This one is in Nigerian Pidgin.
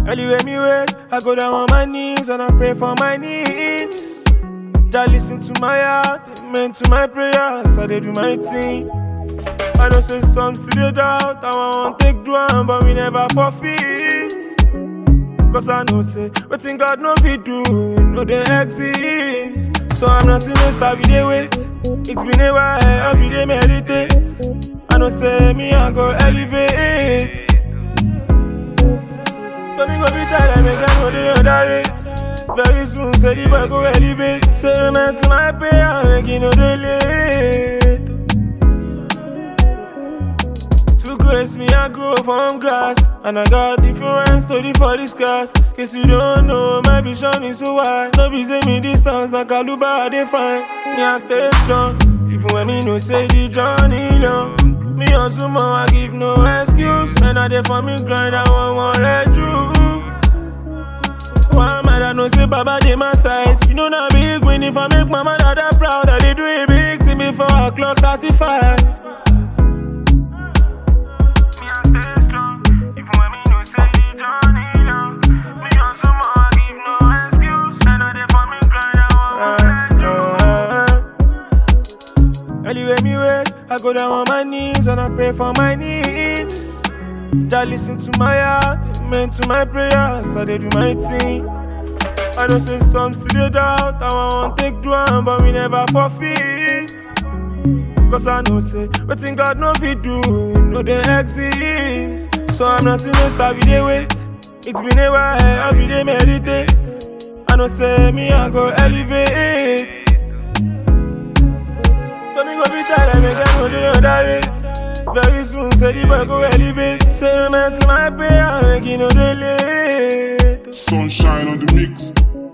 Anyway, me wait, I go down on my knees and I pray for my needs. Just listen to my heart, amen to my prayers, I dey do my thing. I know say some still dey doubt, I want take do am, but we never forfeit. Cause I know say, wetin God no fit do, no dey exist. So I'm not in a star, we dey wait. It's been a while, I be dey meditate. I know say me I go elevate. So me go be tired, make them know they underrate. Very soon, say the boy go elevate. Say man to my prayer, make you know they late. To grace me, I grow from grass. And I got different story for this class. Case you don't know, my vision is so wide. No be say me distance, like Kaluba, they find. Me I stay strong, even when me no say the journey long. Me hustle more, I give no excuse. And I dey for me grind, I want let you. One man I know say Baba dey my side. You know na big win if I make my mother that proud. I dey do a big thing before I clock 35. Me I stay strong, even when me no say the journey long. Me hustle more, I give no excuse. And I dey for me grind, I want let you. Anyway, me wait, I go down on my knees and I pray for my needs. Just listen to my heart, amen to my prayers, I dey do my thing. I know say some still dey doubt, I want take do am, but we never forfeit. Cause I know say, wetin God no fit do, no dey exist. So I'm not in a star, we dey wait. It's been a while, I be dey meditate. I know say me I go elevate. So me go be tired, make them know they underrate. Very soon, say the boy go elevate. Say man to my prayer, make you know they late. Sunshine on the mix.